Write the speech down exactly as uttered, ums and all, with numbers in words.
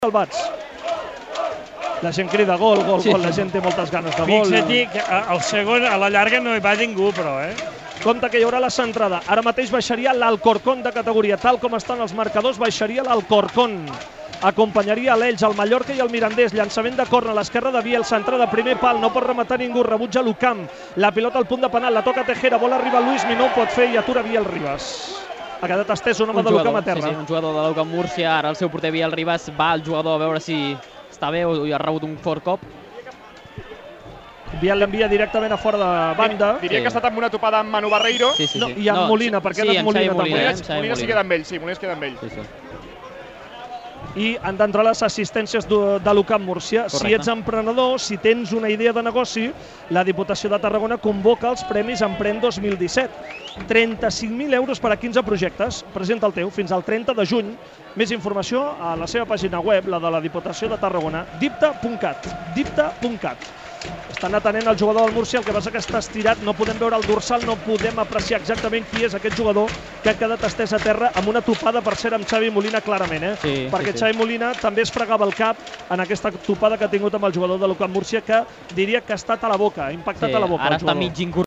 salvats. La gent crida gol, gol, Sí. gol, la gent té moltes ganes de gol. Fixa-t'hi que al segon, a la llarga, no hi va ningú, però, eh? Compte que hi haurà la centrada. Ara mateix baixaria l'Alcorcón de categoria. Tal com estan els marcadors, baixaria l'Alcorcón. Acompanyaria l'Elx, el Mallorca i el Mirandés. Llançament de corna a l'esquerra de Biel, centrada de primer pal, no pot rematar ningú, rebutja l'Ucamp. La pilota al punt de penal, la toca Tejera, vol arribar Luis Mi, no ho pot fer i atura Biel Ribas. Ha quedat estès un home Un de l'Ucamp a jugador, terra. sí, sí, un jugador de l'Ucamp Múrcia. Ara el seu porter Biel Ribas va al jugador a veure si està bé o ha rebut un fort cop. Biel l'envia directament a fora de banda. Diria Sí. que ha estat amb una topada amb Manu Barreiro. Sí, sí, No, sí. i amb Molina, perquè sí, ha anat amb Molina Xavi també. Molina, Molina, amb Xavi Molina sí Molina. queda amb ell, sí, Molina es queda amb ell. Sí, sí. I han d'entrar les assistències de, de l'Ucamp Múrcia. Correcte. Si ets emprenedor, si tens una idea de negoci, la Diputació de Tarragona convoca els Premis Emprèn dos mil disset. trenta-cinc mil euros per a quinze projectes. Presenta el teu fins al trenta de juny. Més informació a la seva pàgina web, la de la Diputació de Tarragona, dipta punt cat. dipta punt cat. Estan atenent el jugador del Múrcia, el que passa que està estirat, no podem veure el dorsal, no podem apreciar exactament qui és aquest jugador que ha quedat estès a terra amb una topada, per ser amb Xavi Molina clarament, eh? Sí, perquè sí, sí. Xavi Molina també es fregava el cap en aquesta topada que ha tingut amb el jugador de l'Ucamp Múrcia, que diria que ha estat a la boca, ha impactat Sí, a la boca ara el està jugador. mig incorporat.